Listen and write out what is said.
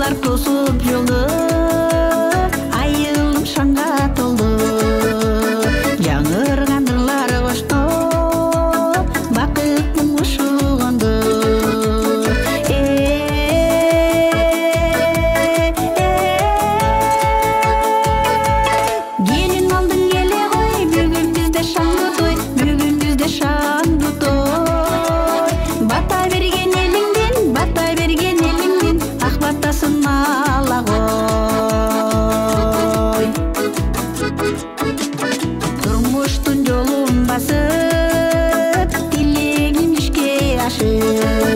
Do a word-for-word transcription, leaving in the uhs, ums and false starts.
Айлар тосуп жолду, айылым шаңга толду. Жаңырган ырлар кошто, бакыттын кушу конду. Келин алдың келе кой, бүгүн бизде шаңды той, бүгүн бизде шаңды той. Бата берген элиңдин, бата берген элиңдин, ак батасын ала кой. Турмуштун жолун басып, тилегим ишке ашып.